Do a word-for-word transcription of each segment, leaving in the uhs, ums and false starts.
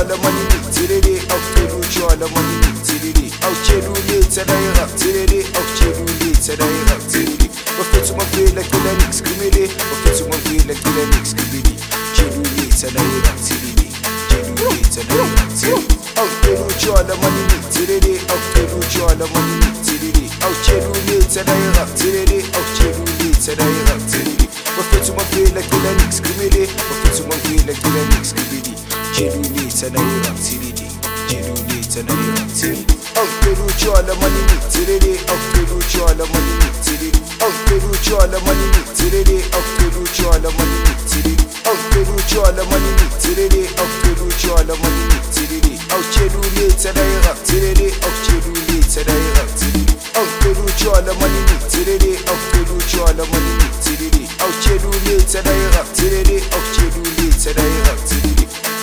utshwala manini thelele awucela utshwala manini thelele awutshela uletha la irap thelele awutshela uletha la irap thelele bafethu mangivela cela ngiskrimele bafethu mangivela cela ngiskrimele tshela uletha la irap thelele tshela uletha la irap thelele awucela utshwala manini thelele awucela utshwala manini thelele awutshela uletha la irap thelele awutshela uletha la irap thelele bafethu mangivela cela ngiskrimele bafethu mangivela cela ngiskrimele tshela uletha la irap thelele tshela uletha la irap thelele awucela utshwala manini thelele awucela utshwala manini thelele awucela utshwala manini thelele awucela utshwala manini thelele awucela utshwala manini thelele awucela utshwala manini thelele awutshela uletha la irap thelele awutshela uletha la irap thelele awucela utshwala manini thelele awucela utshwala manini thelele awutshela uletha la irap thelele awutshela uletha la irap thelele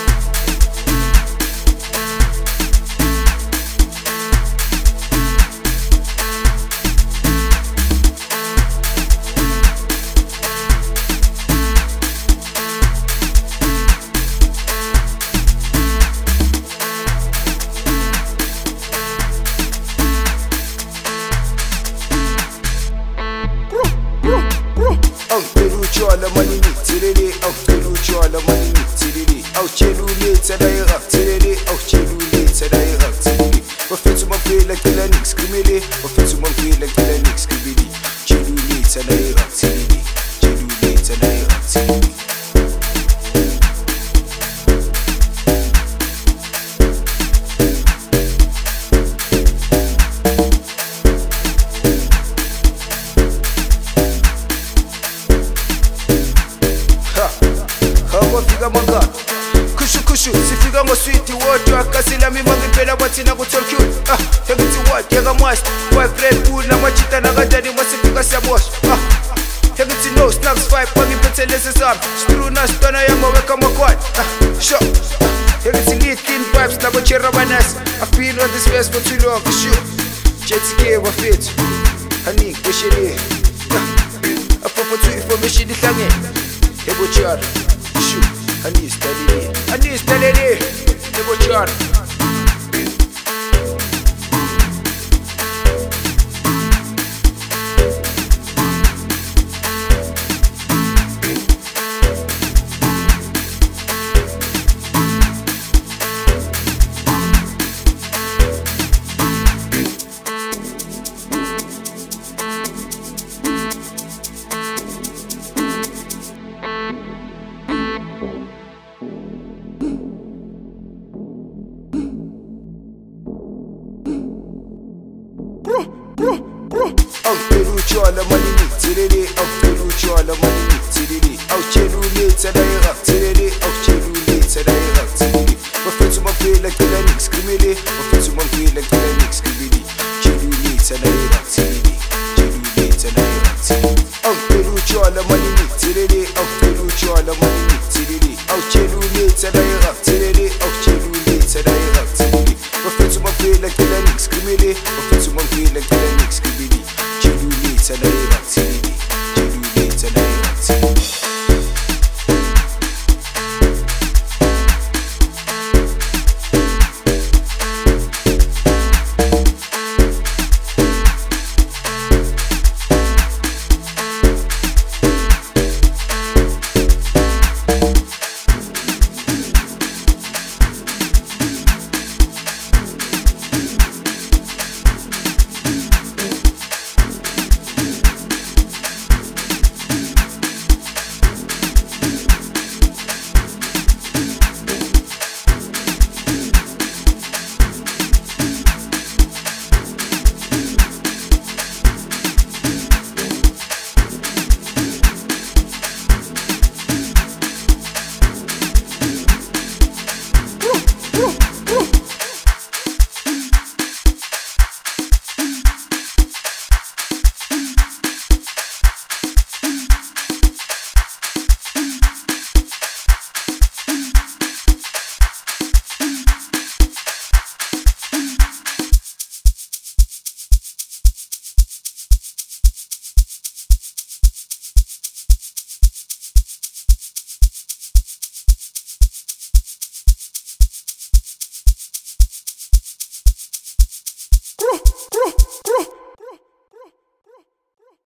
awucela utshwala manini thelele awucela utshwala manini thelele awutshela uletha la irap thelele awutshela uletha la irap thelele bafethu mangivela cela ngiskrimele bafethu mangivela cela ngiskrimele tshela uletha la irap thelele tshela uletha la irap thelele wafika mangaka khushukhushu sifika ngoswiti wodwa kasilami mangiphela bathina kutolcule ah ngithi what yekamwasi five red bull namajita nakadani masifika siyaboshwa ah ngithi no snacks five bangiphethe lesi sami screw nasitona yamaweka makwad ah sho ngithi lead clean vibes nabo cherry banana I've been on this verse for too long for sure jetike wafethu hani kweshele ah apopho to information ihlangene ebochara Anis Talele, Anis Talele, Nebo Char. awucela utshwala manini thelele awucela utshwala manini thelele awutshela uletha la irap